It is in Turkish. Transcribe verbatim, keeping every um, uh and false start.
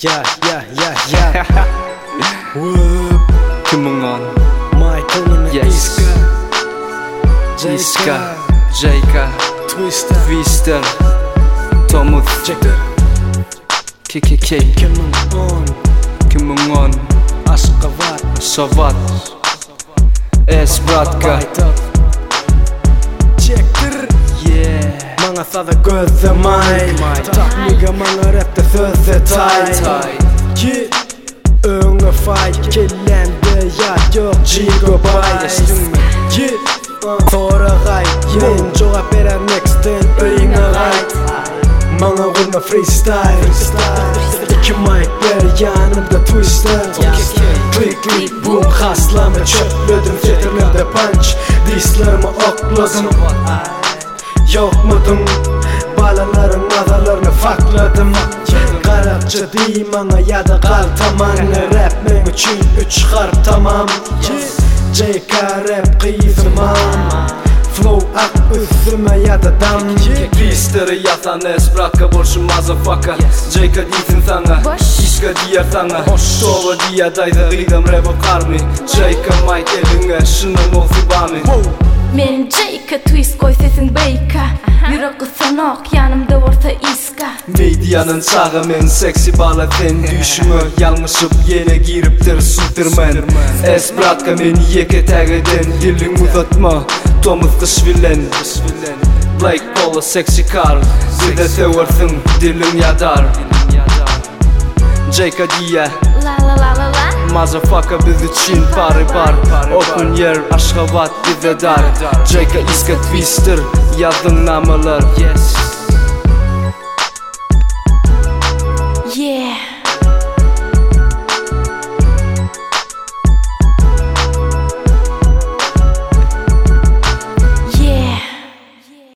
Yeah, yeah, yeah, yeah. Whoop. Coming on. Michael and Yes. Iska. Iska, Jayka, Twister. Twister, Tomuth, Check that. K K K. Coming on. Coming on. Ashgabat. Shavat, S Bratka. Check that. Yeah. Många thadda göða mæl Takniga många rätta þöða tæl Yeah. Unga fæ Killende jag gör Gigo bæ Yeah. Þóra ræ Minn joga bera next den Öinga ræ Många rulma freestyle Ikke mic ber yanımda twister Click click boom Haslama çöplödüm Fetirlerde punch Dislarımı okladım Yokmudum Balaların adalarını fakladım Qaraqçı diymana ya da qaltamanı Rap men üçün üç harp tamam J K rap qiyfimam Flow ak üstüme ya da dam Twister'ı yatan S Bratka borçum motherfucker J K deytin sana Iska diyar sana Tova diya dayda qidam rap qarmi J K Mike elinge şının ol fibami Men J K twist koy sesin beyka Yürek ısanok yanımda orta iska Medyanın sağı men seksi balaten Düşümü yanlışıp yine giriptir Superman S Bratka men yeke tageden Dilin uzatma Tomuz kışvilen Black Polo sexy car Bir de tevarsın dilin yadar J K diye La la la la la Motherfucker biz için pari par Open yer Ashgabat bize dar J K Iska Twister Yazın namalar Yes